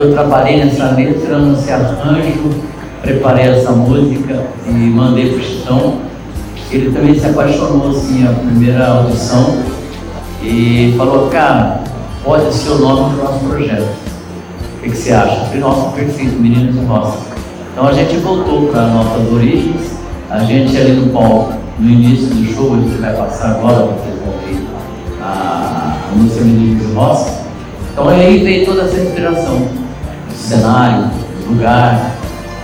Eu trabalhei nessa letra, nesse arranjo, preparei essa música e mandei para o Chitão. Ele também se apaixonou, assim, a primeira audição e falou, cara, pode ser o nome do nosso projeto. O que você acha? Eu falei, nossa, perfeito, Meninos de Roça. Então a gente voltou para nossas origens, a gente ali no palco, no início do show, a gente vai passar agora, vocês vão ver a música Meninos de Roça. Então aí veio toda essa inspiração, do cenário, do lugar.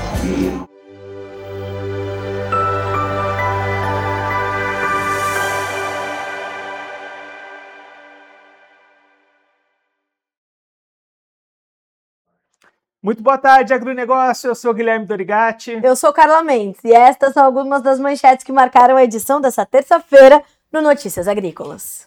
Muito boa tarde, agronegócio. Eu sou Guilherme Dorigatti. Eu sou Carla Mendes e estas são algumas das manchetes que marcaram a edição dessa terça-feira no Notícias Agrícolas.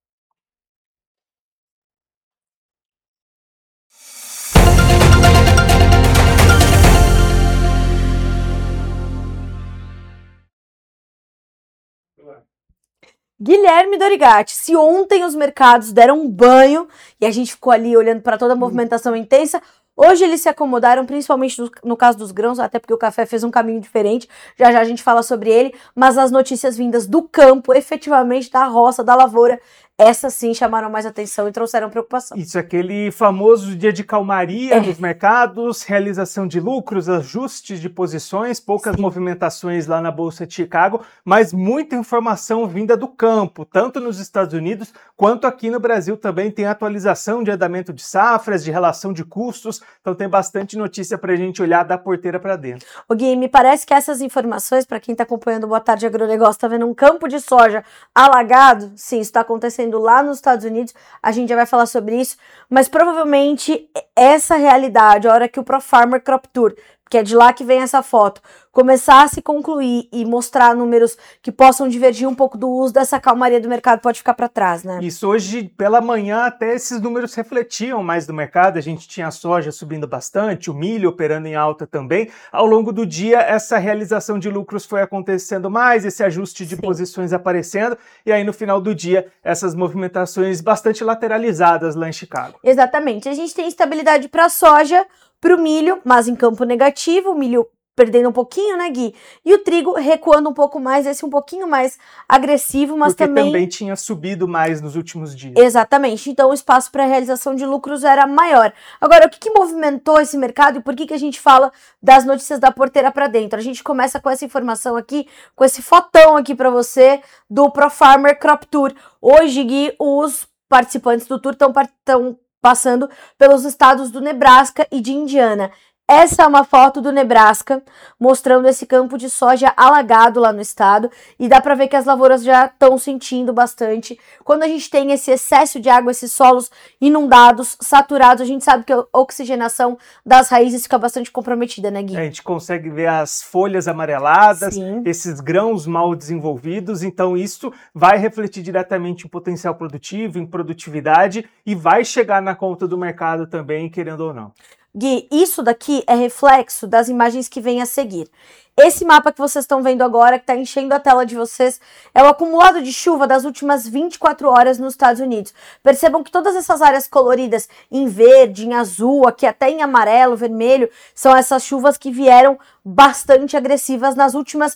Guilherme Dorigatti, se ontem os mercados deram um banho e a gente ficou ali olhando para toda a movimentação intensa, hoje eles se acomodaram, principalmente no caso dos grãos, até porque o café fez um caminho diferente, já já a gente fala sobre ele, mas as notícias vindas do campo, efetivamente da roça, da lavoura, essas sim chamaram mais atenção e trouxeram preocupação. Isso, aquele famoso dia de calmaria nos mercados, realização de lucros, ajustes de posições, poucas movimentações lá na Bolsa de Chicago, mas muita informação vinda do campo, tanto nos Estados Unidos quanto aqui no Brasil também tem atualização de andamento de safras, de relação de custos, então tem bastante notícia para a gente olhar da porteira para dentro. O Gui, me parece que essas informações, para quem está acompanhando o Boa Tarde Agronegócio, está vendo um campo de soja alagado? Sim, isso está acontecendo lá nos Estados Unidos, a gente já vai falar sobre isso, mas provavelmente essa realidade, a hora que o ProFarmer Crop Tour, que é de lá que vem essa foto, começar a se concluir e mostrar números que possam divergir um pouco do uso dessa calmaria do mercado, pode ficar para trás, né? Isso, hoje pela manhã até esses números refletiam mais do mercado, a gente tinha a soja subindo bastante, o milho operando em alta também, ao longo do dia essa realização de lucros foi acontecendo mais, esse ajuste de posições aparecendo, e aí no final do dia essas movimentações bastante lateralizadas lá em Chicago. Exatamente, a gente tem estabilidade para a soja, para o milho, mas em campo negativo, o milho perdendo um pouquinho, né, Gui? E o trigo recuando um pouco mais, esse um pouquinho mais agressivo, mas porque também tinha subido mais nos últimos dias. Exatamente, então o espaço para realização de lucros era maior. Agora, o que movimentou esse mercado e por que a gente fala das notícias da porteira para dentro? A gente começa com essa informação aqui, com esse fotão aqui para você do ProFarmer Crop Tour. Hoje, Gui, os participantes do tour estão passando pelos estados do Nebraska e de Indiana. Essa é uma foto do Nebraska, mostrando esse campo de soja alagado lá no estado, e dá para ver que as lavouras já estão sentindo bastante. Quando a gente tem esse excesso de água, esses solos inundados, saturados, a gente sabe que a oxigenação das raízes fica bastante comprometida, né, Gui? A gente consegue ver as folhas amareladas, sim, esses grãos mal desenvolvidos, então isso vai refletir diretamente em potencial produtivo, em produtividade, e vai chegar na conta do mercado também, querendo ou não. Gui, isso daqui é reflexo das imagens que vêm a seguir. Esse mapa que vocês estão vendo agora, que está enchendo a tela de vocês, é o acumulado de chuva das últimas 24 horas nos Estados Unidos. Percebam que todas essas áreas coloridas em verde, em azul, aqui até em amarelo, vermelho, são essas chuvas que vieram bastante agressivas nas últimas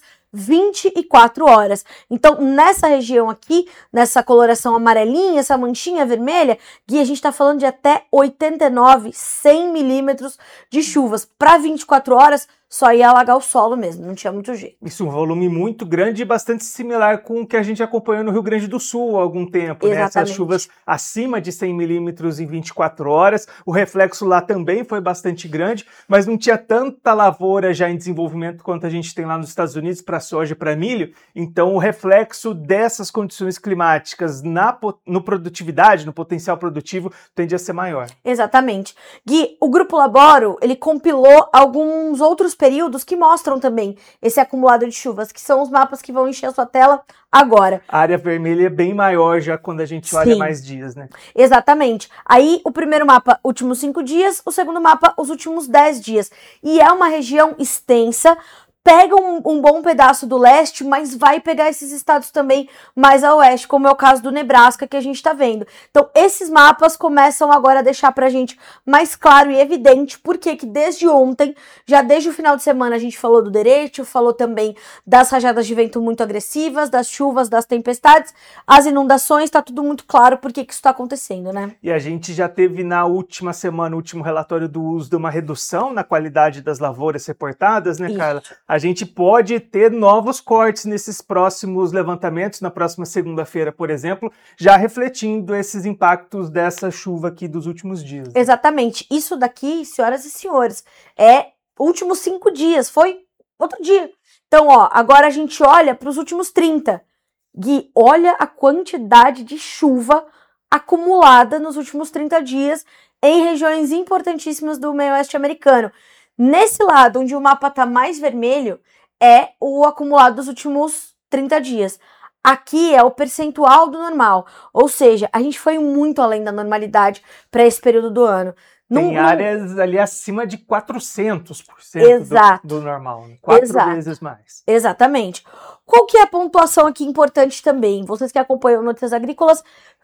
24 horas. Então, nessa região aqui, nessa coloração amarelinha, essa manchinha vermelha, Gui, a gente está falando de até 89, 100 milímetros de chuvas. Para 24 horas, só ia alagar o solo mesmo, não tinha muito jeito. Isso, um volume muito grande e bastante similar com o que a gente acompanhou no Rio Grande do Sul há algum tempo, né? Essas chuvas acima de 100 milímetros em 24 horas, o reflexo lá também foi bastante grande, mas não tinha tanta lavoura já em desenvolvimento quanto a gente tem lá nos Estados Unidos para soja e para milho, então o reflexo dessas condições climáticas no produtividade, no potencial produtivo, tende a ser maior. Exatamente. Gui, o Grupo Laboro, ele compilou alguns outros períodos que mostram também esse acumulado de chuvas, que são os mapas que vão encher a sua tela agora. A área vermelha é bem maior já quando a gente olha mais dias, né? Exatamente. Aí o primeiro mapa, últimos 5 dias, o segundo mapa, os últimos 10 dias. E é uma região extensa, pega um bom pedaço do leste, mas vai pegar esses estados também mais a oeste, como é o caso do Nebraska que a gente tá vendo. Então, esses mapas começam agora a deixar pra gente mais claro e evidente porque que desde ontem, já desde o final de semana, a gente falou do derecho, falou também das rajadas de vento muito agressivas, das chuvas, das tempestades, as inundações, tá tudo muito claro porque que isso tá acontecendo, né? E a gente já teve na última semana, o último relatório do USDA, uma redução na qualidade das lavouras reportadas, né, Carla? A gente pode ter novos cortes nesses próximos levantamentos, na próxima segunda-feira, por exemplo, já refletindo esses impactos dessa chuva aqui dos últimos dias. Exatamente. Isso daqui, senhoras e senhores, é últimos 5 dias, foi outro dia. Então, ó, agora a gente olha para os últimos 30. Gui, olha a quantidade de chuva acumulada nos últimos 30 dias em regiões importantíssimas do meio oeste americano. Nesse lado, onde o mapa está mais vermelho, é o acumulado dos últimos 30 dias. Aqui é o percentual do normal, ou seja, a gente foi muito além da normalidade para esse período do ano. Tem áreas ali acima de 400% do normal, 4 vezes mais. Exatamente. Qual que é a pontuação aqui importante também? Vocês que acompanham Notícias Agrícolas,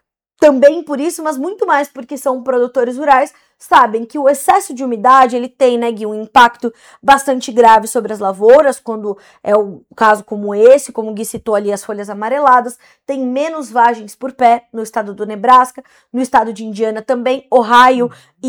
também por isso, mas muito mais porque são produtores rurais, sabem que o excesso de umidade, ele tem, né, Gui, um impacto bastante grave sobre as lavouras, quando é um caso como esse, como o Gui citou ali, as folhas amareladas, tem menos vagens por pé no estado do Nebraska, no estado de Indiana também, Ohio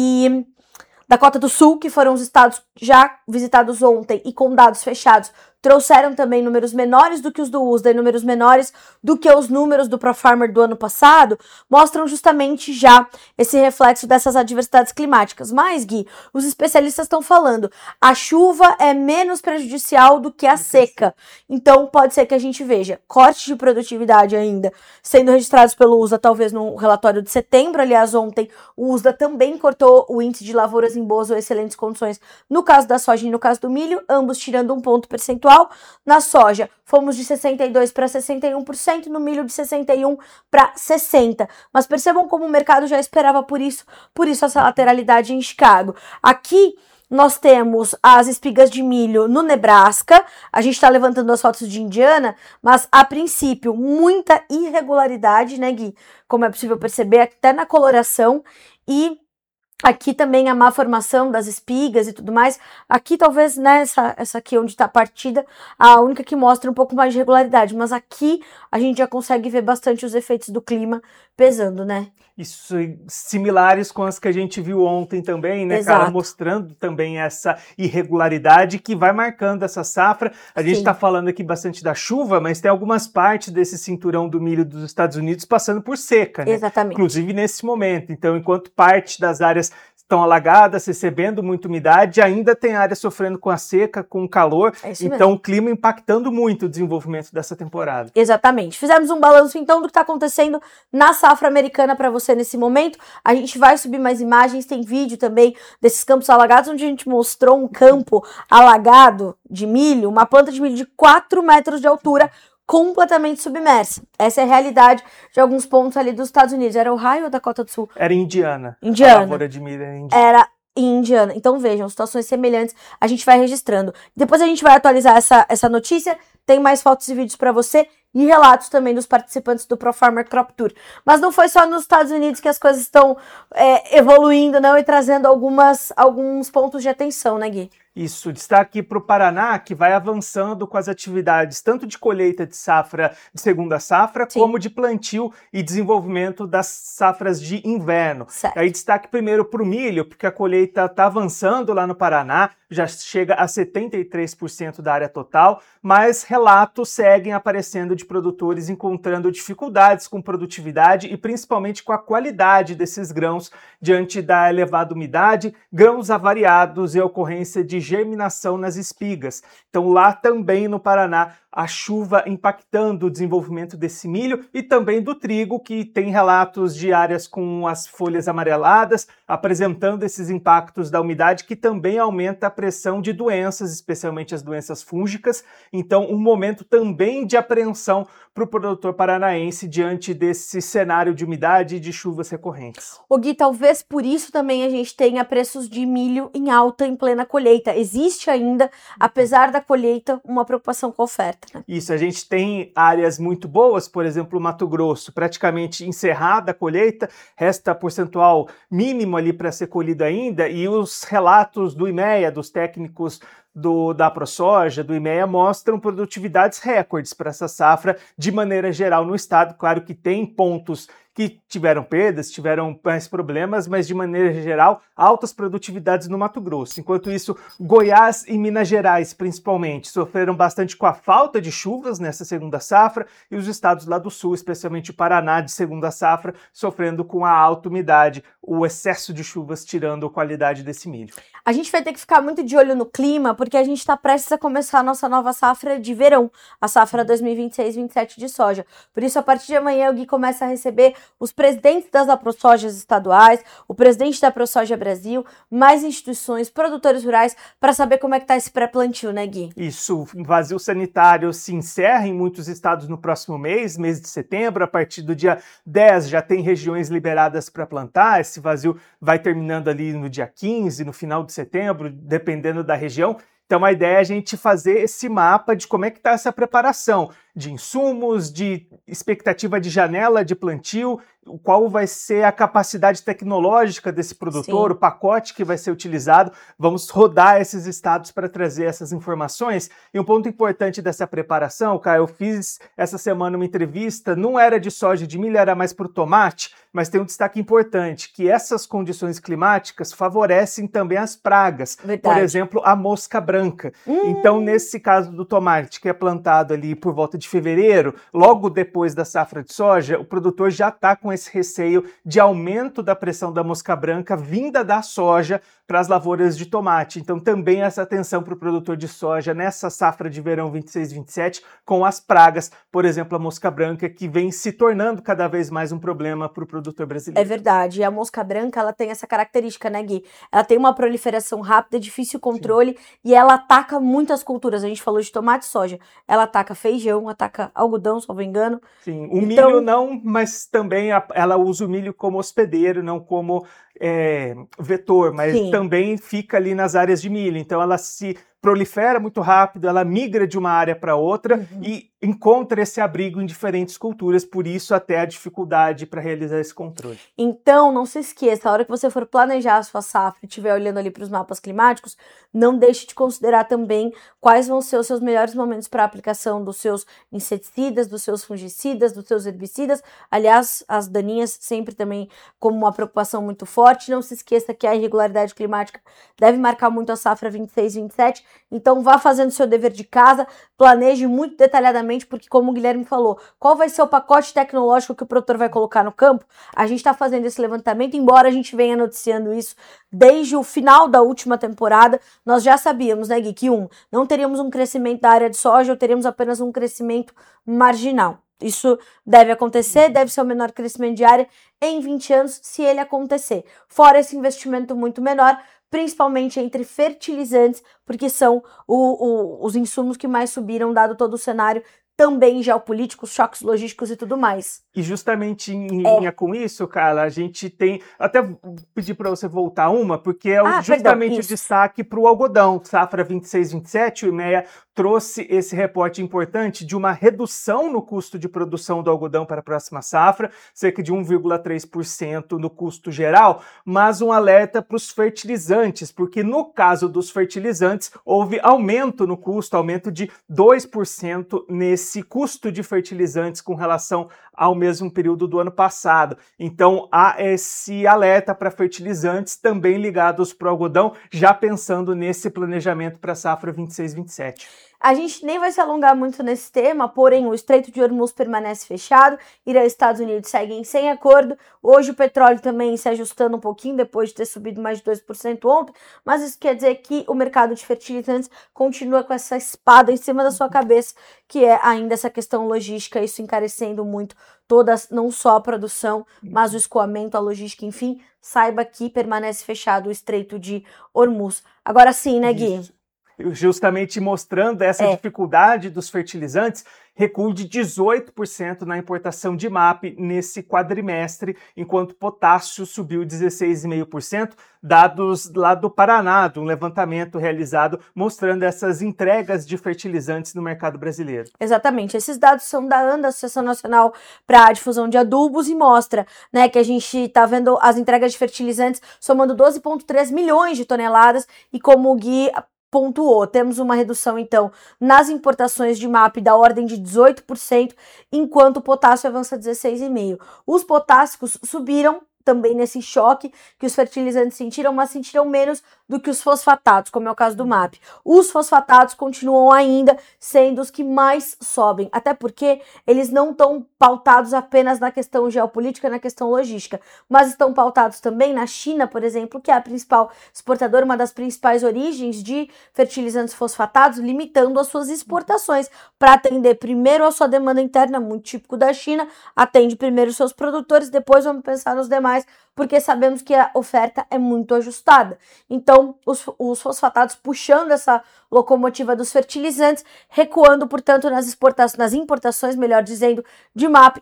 e Dakota do Sul, que foram os estados já visitados ontem e com dados fechados, trouxeram também números menores do que os do USDA e números menores do que os números do ProFarmer do ano passado, mostram justamente já esse reflexo dessas adversidades climáticas. Mas, Gui, os especialistas estão falando, a chuva é menos prejudicial do que a seca. Então, pode ser que a gente veja cortes de produtividade ainda sendo registrados pelo USDA, talvez no relatório de setembro. Aliás, ontem o USDA também cortou o índice de lavouras em boas ou excelentes condições no caso da soja e no caso do milho, ambos tirando um ponto percentual. Na soja, fomos de 62% para 61%, no milho de 61% para 60%. Mas percebam como o mercado já esperava por isso essa lateralidade em Chicago. Aqui nós temos as espigas de milho no Nebraska, a gente está levantando as fotos de Indiana, mas a princípio muita irregularidade, né, Gui? Como é possível perceber até na coloração, e aqui também a má formação das espigas e tudo mais. Aqui talvez, né, essa aqui onde está a partida, a única que mostra um pouco mais de regularidade. Mas aqui a gente já consegue ver bastante os efeitos do clima pesando, né? Isso, similares com as que a gente viu ontem também, né, Exato. Cara? Mostrando também essa irregularidade que vai marcando essa safra. A gente está falando aqui bastante da chuva, mas tem algumas partes desse cinturão do milho dos Estados Unidos passando por seca, né? Exatamente. Inclusive nesse momento. Então, enquanto parte das áreas estão alagadas, recebendo muita umidade, ainda tem área sofrendo com a seca, com o calor, então o clima impactando muito o desenvolvimento dessa temporada. Exatamente. Fizemos um balanço então do que está acontecendo na safra americana para você nesse momento. A gente vai subir mais imagens, tem vídeo também desses campos alagados, onde a gente mostrou um campo alagado de milho, uma planta de milho de 4 metros de altura, completamente submersa. Essa é a realidade de alguns pontos ali dos Estados Unidos. Era Ohio ou Dakota do Sul? Era Indiana. Indiana. A lavoura de milho era Indiana. Era em Indiana. Então vejam, situações semelhantes a gente vai registrando. Depois a gente vai atualizar essa notícia, tem mais fotos e vídeos para você e relatos também dos participantes do ProFarmer Crop Tour. Mas não foi só nos Estados Unidos que as coisas estão evoluindo, não, e trazendo alguns pontos de atenção, né, Gui? Isso, destaque para o Paraná, que vai avançando com as atividades tanto de colheita de safra, de segunda safra, Sim. como de plantio e desenvolvimento das safras de inverno. Certo. Aí destaque primeiro para o milho, porque a colheita está avançando lá no Paraná, já chega a 73% da área total, mas relatos seguem aparecendo de produtores encontrando dificuldades com produtividade e principalmente com a qualidade desses grãos diante da elevada umidade, grãos avariados e a ocorrência de germinação nas espigas. Então lá também no Paraná, a chuva impactando o desenvolvimento desse milho e também do trigo, que tem relatos de áreas com as folhas amareladas, apresentando esses impactos da umidade, que também aumenta a pressão de doenças, especialmente as doenças fúngicas. Então, um momento também de apreensão para o produtor paranaense diante desse cenário de umidade e de chuvas recorrentes. O Gui, talvez por isso também a gente tenha preços de milho em alta em plena colheita. Existe ainda, apesar da colheita, uma preocupação com a oferta, né? Isso, a gente tem áreas muito boas, por exemplo, o Mato Grosso, praticamente encerrada a colheita, resta percentual mínimo ali para ser colhido ainda, e os relatos do IMEA, dos técnicos da ProSoja, do IMEA, mostram produtividades recordes para essa safra de maneira geral no estado. Claro que tem pontos que tiveram perdas, tiveram mais problemas, mas de maneira geral, altas produtividades no Mato Grosso. Enquanto isso, Goiás e Minas Gerais, principalmente, sofreram bastante com a falta de chuvas nessa segunda safra, e os estados lá do sul, especialmente o Paraná, de segunda safra, sofrendo com a alta umidade, o excesso de chuvas tirando a qualidade desse milho. A gente vai ter que ficar muito de olho no clima, porque a gente está prestes a começar a nossa nova safra de verão, a safra 2026-27 de soja. Por isso, a partir de amanhã, o Gui começa a receber os presidentes das AproSojas estaduais, o presidente da ProSoja Brasil, mais instituições, produtores rurais, para saber como é que está esse pré-plantio, né, Gui? Isso, o vazio sanitário se encerra em muitos estados no próximo mês de setembro. A partir do dia 10 já tem regiões liberadas para plantar. Esse vazio vai terminando ali no dia 15, no final de setembro, dependendo da região. Então a ideia é a gente fazer esse mapa de como é que está essa preparação de insumos, de expectativa de janela de plantio, qual vai ser a capacidade tecnológica desse produtor, o pacote que vai ser utilizado. Vamos rodar esses estados para trazer essas informações. E um ponto importante dessa preparação, Caio, eu fiz essa semana uma entrevista, não era de soja e de milho, era mais para o tomate, mas tem um destaque importante, que essas condições climáticas favorecem também as pragas. Verdade. Por exemplo, a mosca branca. Então, nesse caso do tomate, que é plantado ali por volta de fevereiro, logo depois da safra de soja, o produtor já está com esse receio de aumento da pressão da mosca branca vinda da soja para as lavouras de tomate. Então, também essa atenção para o produtor de soja nessa safra de verão 26-27 com as pragas, por exemplo, a mosca branca, que vem se tornando cada vez mais um problema para o produtor brasileiro. É verdade. E a mosca branca, ela tem essa característica, né, Gui? Ela tem uma proliferação rápida, difícil controle, e ela ataca muitas culturas. A gente falou de tomate e soja. Ela ataca feijão, ataca algodão, se não me engano. Sim, o milho não, mas também ela usa o milho como hospedeiro, não como vetor, mas também fica ali nas áreas de milho. Então ela se prolifera muito rápido, ela migra de uma área para outra e encontra esse abrigo em diferentes culturas, por isso até a dificuldade para realizar esse controle. Então, não se esqueça, a hora que você for planejar a sua safra e estiver olhando ali para os mapas climáticos, não deixe de considerar também quais vão ser os seus melhores momentos para a aplicação dos seus inseticidas, dos seus fungicidas, dos seus herbicidas. Aliás, as daninhas sempre também como uma preocupação muito forte. Não se esqueça que a irregularidade climática deve marcar muito a safra 26-27, então vá fazendo seu dever de casa, planeje muito detalhadamente, porque como o Guilherme falou, qual vai ser o pacote tecnológico que o produtor vai colocar no campo? A gente está fazendo esse levantamento, embora a gente venha noticiando isso desde o final da última temporada, nós já sabíamos, né, Gui, que não teríamos um crescimento da área de soja, ou teríamos apenas um crescimento marginal. Isso deve acontecer, deve ser o menor crescimento de área em 20 anos, se ele acontecer. Fora esse investimento muito menor, principalmente entre fertilizantes, porque são os insumos que mais subiram, dado todo o cenário também geopolíticos, choques logísticos e tudo mais. E justamente em linha com isso, Carla, a gente tem... Até pedir para você voltar porque é justamente o destaque para o algodão. Safra 26-27, o IMEA trouxe esse reporte importante de uma redução no custo de produção do algodão para a próxima safra, cerca de 1,3% no custo geral, mas um alerta para os fertilizantes, porque no caso dos fertilizantes, houve aumento no custo, aumento de 2% nesse custo de fertilizantes com relação ao mesmo período do ano passado. Então há esse alerta para fertilizantes também ligados para o algodão, já pensando nesse planejamento para a safra 26-27. A gente nem vai se alongar muito nesse tema, porém o Estreito de Hormuz permanece fechado, Irã e Estados Unidos seguem sem acordo, hoje o petróleo também se ajustando um pouquinho, depois de ter subido mais de 2% ontem, mas isso quer dizer que o mercado de fertilizantes continua com essa espada em cima da sua cabeça, que é ainda essa questão logística, isso encarecendo muito todas, não só a produção, mas o escoamento, a logística, enfim, saiba que permanece fechado o Estreito de Hormuz. Agora sim, né, Gui? Isso. Justamente mostrando essa dificuldade dos fertilizantes, recuo de 18% na importação de MAP nesse quadrimestre, enquanto potássio subiu 16,5%, dados lá do Paraná, de um levantamento realizado mostrando essas entregas de fertilizantes no mercado brasileiro. Exatamente, esses dados são da ANDA, Associação Nacional para a Difusão de Adubos, e mostra, né, que a gente está vendo as entregas de fertilizantes somando 12,3 milhões de toneladas, e como o Gui pontuou, temos uma redução, então, nas importações de MAP da ordem de 18%, enquanto o potássio avança 16,5%. Os potássicos subiram também nesse choque que os fertilizantes sentiram, mas sentiram menos do que os fosfatados, como é o caso do MAP. Os fosfatados continuam ainda sendo os que mais sobem, até porque eles não estão pautados apenas na questão geopolítica, na questão logística, mas estão pautados também na China, por exemplo, que é a principal exportadora, uma das principais origens de fertilizantes fosfatados, limitando as suas exportações para atender primeiro a sua demanda interna, muito típico da China, atende primeiro os seus produtores, depois vamos pensar nos demais, porque sabemos que a oferta é muito ajustada. Então, os fosfatados puxando essa locomotiva dos fertilizantes, recuando, portanto, nas importações, melhor dizendo, de MAP,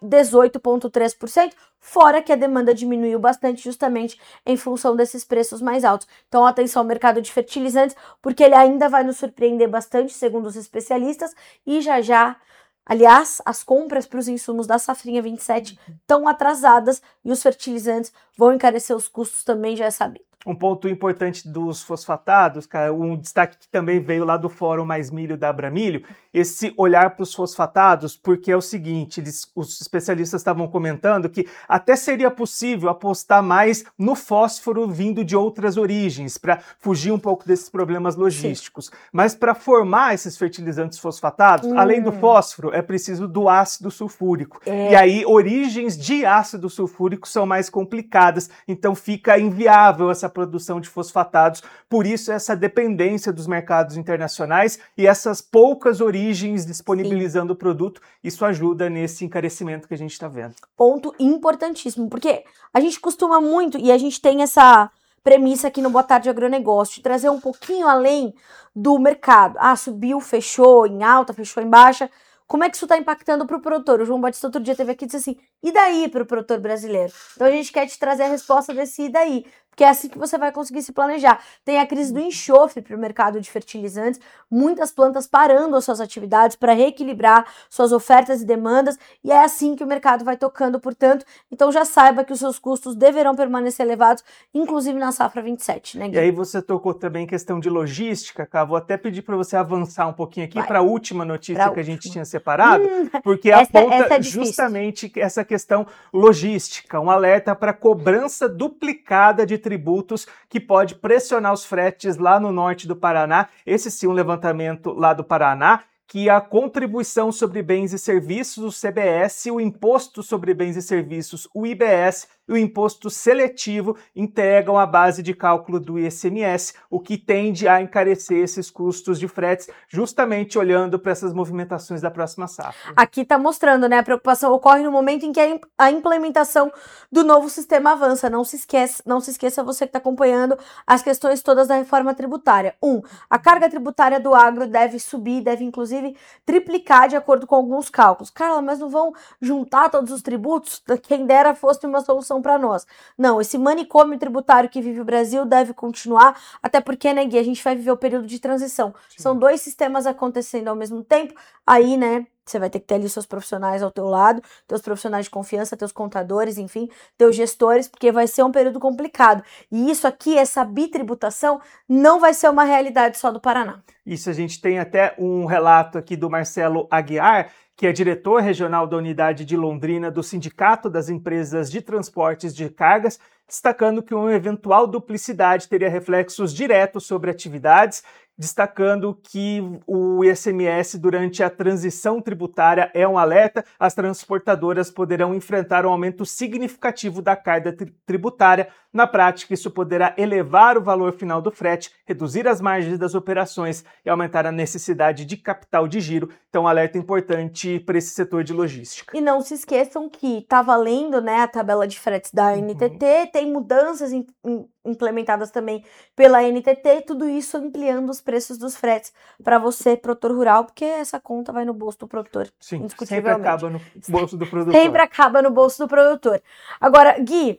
18,3%, fora que a demanda diminuiu bastante justamente em função desses preços mais altos. Então, atenção ao mercado de fertilizantes, porque ele ainda vai nos surpreender bastante, segundo os especialistas, e já... Aliás, as compras para os insumos da safrinha 27 estão atrasadas e os fertilizantes vão encarecer os custos também, já é sabido. Um ponto importante dos fosfatados, cara, um destaque que também veio lá do Fórum Mais Milho da Abramilho, esse olhar para os fosfatados, porque é o seguinte, os especialistas estavam comentando que até seria possível apostar mais no fósforo vindo de outras origens, para fugir um pouco desses problemas logísticos. Sim. Mas para formar esses fertilizantes fosfatados, além do fósforo, é preciso do ácido sulfúrico. E aí, origens de ácido sulfúrico são mais complicadas, então fica inviável essa produção de fosfatados, por isso essa dependência dos mercados internacionais e essas poucas origens disponibilizando o produto, isso ajuda nesse encarecimento que a gente está vendo. Ponto importantíssimo, porque a gente costuma muito, e a gente tem essa premissa aqui no Boa Tarde Agronegócio, de trazer um pouquinho além do mercado. Ah, subiu, fechou em alta, fechou em baixa. Como é que isso está impactando para o produtor? O João Batista outro dia teve aqui e disse assim, e daí para o produtor brasileiro? Então a gente quer te trazer a resposta desse e daí, porque é assim que você vai conseguir se planejar. Tem a crise do enxofre para o mercado de fertilizantes, muitas plantas parando as suas atividades para reequilibrar suas ofertas e demandas, e é assim que o mercado vai tocando, portanto, então já saiba que os seus custos deverão permanecer elevados, inclusive na safra 27, né, Gui? E aí você tocou também questão de logística, Cá, vou até pedir para você avançar um pouquinho aqui para a última notícia que a gente tinha separado, porque aponta justamente essa questão logística, um alerta para cobrança duplicada de tributos que pode pressionar os fretes lá no norte do Paraná. Esse sim, um levantamento lá do Paraná, que a contribuição sobre bens e serviços, o CBS, o imposto sobre bens e serviços, o IBS, e o imposto seletivo entregam a base de cálculo do ICMS, o que tende a encarecer esses custos de fretes, justamente olhando para essas movimentações da próxima safra. Aqui está mostrando, né, a preocupação ocorre no momento em que a implementação do novo sistema avança. Não se esqueça você que está acompanhando as questões todas da reforma tributária. A carga tributária do agro deve subir, deve inclusive triplicar de acordo com alguns cálculos. Carla, mas não vão juntar todos os tributos? Quem dera fosse uma solução para nós. Não, esse manicômio tributário que vive o Brasil deve continuar, até porque, né, Gui, a gente vai viver o período de transição. Sim. São dois sistemas acontecendo ao mesmo tempo, aí, né, você vai ter que ter ali seus profissionais ao teu lado, teus profissionais de confiança, teus contadores, enfim, teus gestores, porque vai ser um período complicado. E isso aqui, essa bitributação, não vai ser uma realidade só do Paraná. Isso, a gente tem até um relato aqui do Marcelo Aguiar, que é diretor regional da unidade de Londrina do Sindicato das Empresas de Transportes de Cargas, destacando que uma eventual duplicidade teria reflexos diretos sobre atividades, destacando que o ICMS durante a transição tributária é um alerta, as transportadoras poderão enfrentar um aumento significativo da carga tributária Na prática, isso poderá elevar o valor final do frete, reduzir as margens das operações e aumentar a necessidade de capital de giro. Então, um alerta importante para esse setor de logística. E não se esqueçam que está valendo, né, a tabela de fretes da NTT, tem mudanças implementadas também pela NTT, tudo isso ampliando os preços dos fretes para você, produtor rural, porque essa conta vai no bolso do produtor. Sim, sempre acaba no bolso do produtor. Sempre acaba no bolso do produtor. Agora, Gui,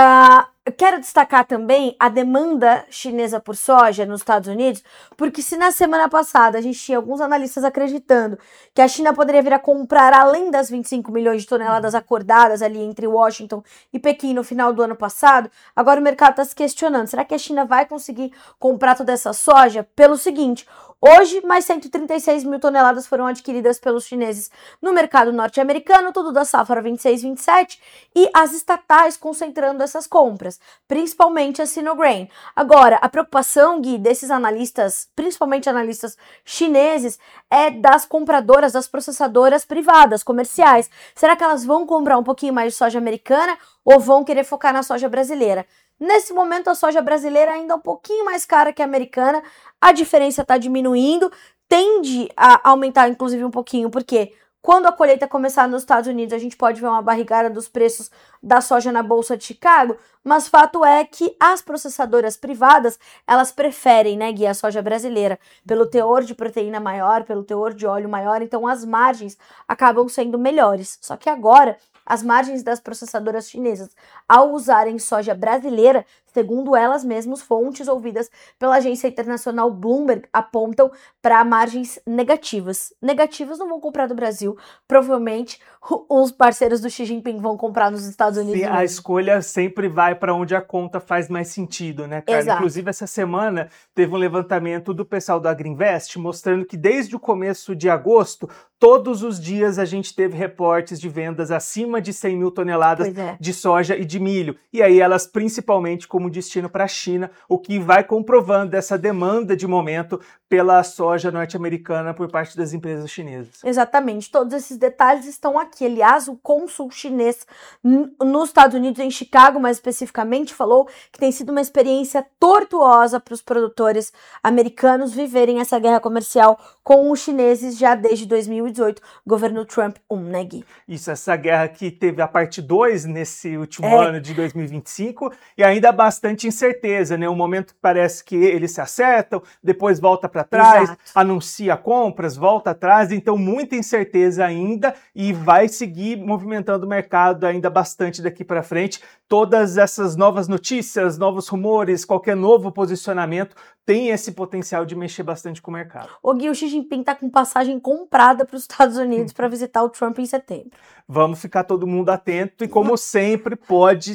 eu quero destacar também a demanda chinesa por soja nos Estados Unidos, porque se na semana passada a gente tinha alguns analistas acreditando que a China poderia vir a comprar além das 25 milhões de toneladas acordadas ali entre Washington e Pequim no final do ano passado, agora o mercado está se questionando, será que a China vai conseguir comprar toda essa soja? Pelo seguinte, hoje mais 136 mil toneladas foram adquiridas pelos chineses no mercado norte-americano, tudo da safra 26-27, e as estatais concentrando essas compras, principalmente a Sinograin. Agora, a preocupação, Gui, desses analistas, principalmente analistas chineses, é das compradoras, das processadoras privadas, comerciais. Será que elas vão comprar um pouquinho mais de soja americana ou vão querer focar na soja brasileira? Nesse momento, a soja brasileira ainda é um pouquinho mais cara que a americana, a diferença está diminuindo, tende a aumentar inclusive um pouquinho, porque quando a colheita começar nos Estados Unidos, a gente pode ver uma barrigada dos preços da soja na Bolsa de Chicago, mas fato é que as processadoras privadas, elas preferem, né, Gui, a soja brasileira, pelo teor de proteína maior, pelo teor de óleo maior, então as margens acabam sendo melhores. Só que agora, as margens das processadoras chinesas, ao usarem soja brasileira, segundo elas mesmas, fontes ouvidas pela agência internacional Bloomberg apontam para margens negativas. Negativas não vão comprar do Brasil, provavelmente os parceiros do Xi Jinping vão comprar nos Estados Unidos. Sim, a escolha sempre vai para onde a conta faz mais sentido, né, cara? Exato. Inclusive, essa semana teve um levantamento do pessoal do Agriinvest mostrando que desde o começo de agosto, todos os dias a gente teve reportes de vendas acima de 100 mil toneladas de soja e de milho. E aí elas principalmente como destino para a China, o que vai comprovando essa demanda de momento pela soja norte-americana por parte das empresas chinesas. Exatamente, todos esses detalhes estão aqui. Aliás, o cônsul chinês nos Estados Unidos, em Chicago mais especificamente, falou que tem sido uma experiência tortuosa para os produtores americanos viverem essa guerra comercial com os chineses já desde 2018, governo Trump 1, né, Gui? Isso, essa guerra que teve a parte 2 nesse último ano de 2025 e ainda bastante incerteza, né? Um momento que parece que eles se acertam, depois volta para trás, anuncia compras, volta atrás, então muita incerteza ainda e vai seguir movimentando o mercado ainda bastante daqui para frente. Todas essas novas notícias, novos rumores, qualquer novo posicionamento tem esse potencial de mexer bastante com o mercado. O Gui, o Xi Jinping tá com passagem comprada para os Estados Unidos para visitar o Trump em setembro. Vamos ficar todo mundo atento e, como sempre, pode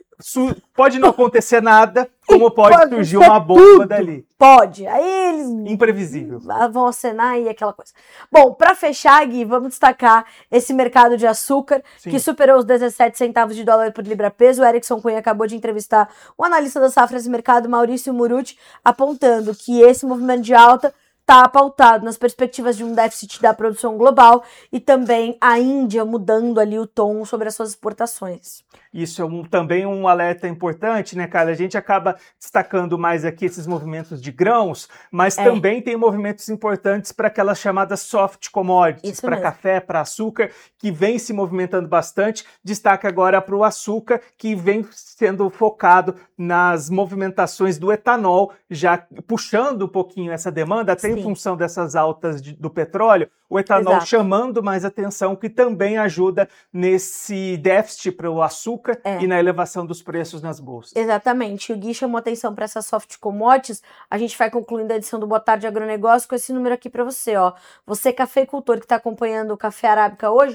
não acontecer nada, como pode surgir uma bomba dali. Pode. Aí eles... Imprevisível. Vão acenar e aquela coisa. Bom, para fechar, Gui, vamos destacar esse mercado de açúcar, que superou os 17 centavos de dólar por libra-peso. O Erickson Cunha acabou de entrevistar o analista das safras de mercado, Maurício Murucci, apontando que esse movimento de alta está pautado nas perspectivas de um déficit da produção global e também a Índia mudando ali o tom sobre as suas exportações. Isso é também um alerta importante, né, cara? A gente acaba destacando mais aqui esses movimentos de grãos, mas também tem movimentos importantes para aquelas chamadas soft commodities, para café, para açúcar, que vem se movimentando bastante. Destaque agora para o açúcar, que vem sendo focado nas movimentações do etanol, já puxando um pouquinho essa demanda, até em função dessas altas do petróleo, o etanol chamando mais atenção, que também ajuda nesse déficit para o açúcar e na elevação dos preços nas bolsas. Exatamente. O Gui chamou atenção para essas soft commodities. A gente vai concluindo a edição do Boa Tarde Agronegócio com esse número aqui para você, ó. Você, cafeicultor, que está acompanhando o Café Arábica hoje,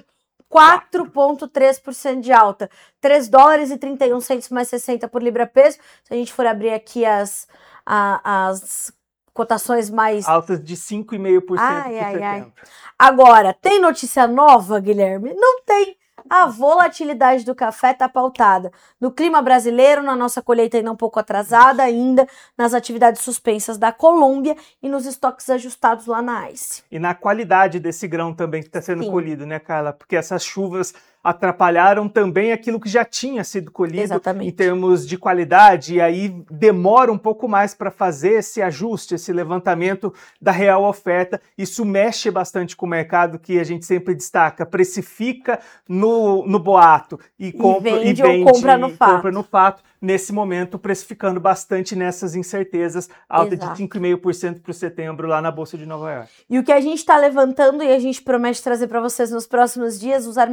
4,3% de alta. 3 dólares e 31 centos mais 60 por libra-peso. Se a gente for abrir aqui as cotações mais... altas de 5,5% ai. Agora, tem notícia nova, Guilherme? Não tem. A volatilidade do café está pautada no clima brasileiro, na nossa colheita ainda um pouco atrasada ainda, nas atividades suspensas da Colômbia e nos estoques ajustados lá na ICE. E na qualidade desse grão também que está sendo colhido, né, Carla? Porque essas chuvas atrapalharam também aquilo que já tinha sido colhido. Exatamente. Em termos de qualidade, e aí demora um pouco mais para fazer esse ajuste, esse levantamento da real oferta. Isso mexe bastante com o mercado, que a gente sempre destaca, precifica no boato e vende ou compra no fato. Nesse momento, precificando bastante nessas incertezas, alta Exato. de 5,5% para setembro lá na Bolsa de Nova York. E o que a gente está levantando e a gente promete trazer para vocês nos próximos dias, os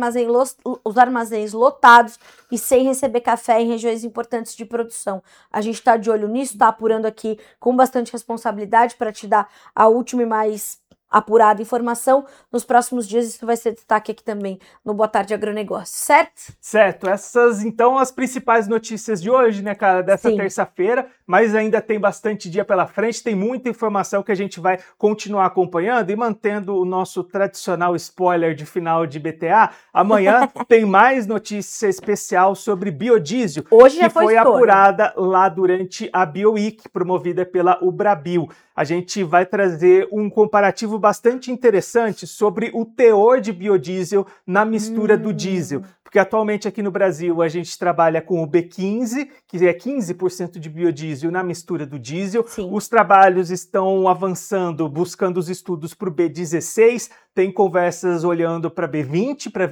armazéns lotados e sem receber café em regiões importantes de produção. A gente está de olho nisso, está apurando aqui com bastante responsabilidade para te dar a última e mais apurada informação. Nos próximos dias isso vai ser destaque aqui também no Boa Tarde Agronegócio, certo? Certo, essas então as principais notícias de hoje, né, cara, dessa Sim. terça-feira, mas ainda tem bastante dia pela frente, tem muita informação que a gente vai continuar acompanhando e mantendo o nosso tradicional spoiler de final de BTA. Amanhã tem mais notícia especial sobre biodiesel, Hoje já que foi estouro. apurada lá durante a BioWeek, promovida pela Ubrabil. A gente vai trazer um comparativo bastante interessante sobre o teor de biodiesel na mistura do diesel. Porque atualmente aqui no Brasil a gente trabalha com o B15, que é 15% de biodiesel na mistura do diesel. Sim. Os trabalhos estão avançando, buscando os estudos para o B16, tem conversas olhando para B20, para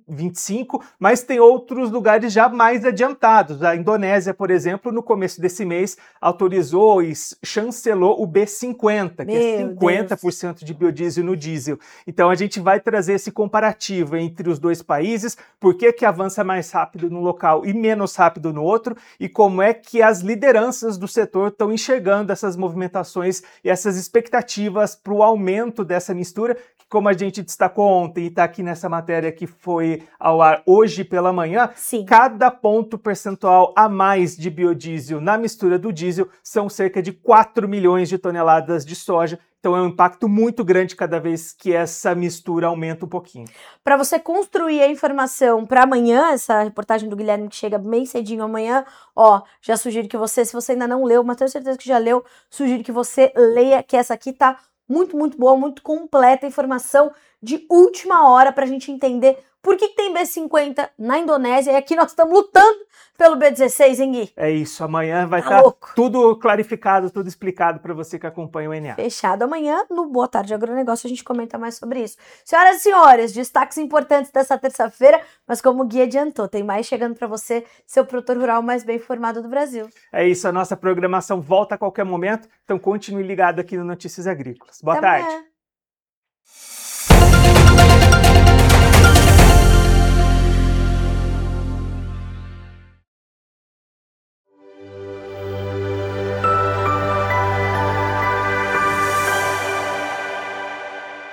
B25, mas tem outros lugares já mais adiantados. A Indonésia, por exemplo, no começo desse mês, autorizou e chancelou o B50, que é 50% de biodiesel no diesel. Então a gente vai trazer esse comparativo entre os dois países, por que avança mais rápido num local e menos rápido no outro, e como é que as lideranças do setor estão enxergando essas movimentações e essas expectativas para o aumento dessa mistura, que, como a gente destacou ontem e está aqui nessa matéria que foi ao ar hoje pela manhã, Sim. Cada ponto percentual a mais de biodiesel na mistura do diesel são cerca de 4 milhões de toneladas de soja. Então é um impacto muito grande cada vez que essa mistura aumenta um pouquinho. Para você construir a informação para amanhã, essa reportagem do Guilherme que chega bem cedinho amanhã, já sugiro que você, se você ainda não leu, mas tenho certeza que já leu, sugiro que você leia, que essa aqui tá muito, muito boa, muito completa, informação de última hora para a gente entender por que tem B50 na Indonésia e aqui nós estamos lutando pelo B16, hein, Gui? É isso, amanhã vai estar tudo clarificado, tudo explicado para você que acompanha o NA. Fechado. Amanhã, no Boa Tarde Agronegócio, a gente comenta mais sobre isso. Senhoras e senhores, destaques importantes dessa terça-feira, mas como o Gui adiantou, tem mais chegando para você, seu produtor rural mais bem informado do Brasil. É isso, a nossa programação volta a qualquer momento, então continue ligado aqui no Notícias Agrícolas. Boa Até tarde. Amanhã.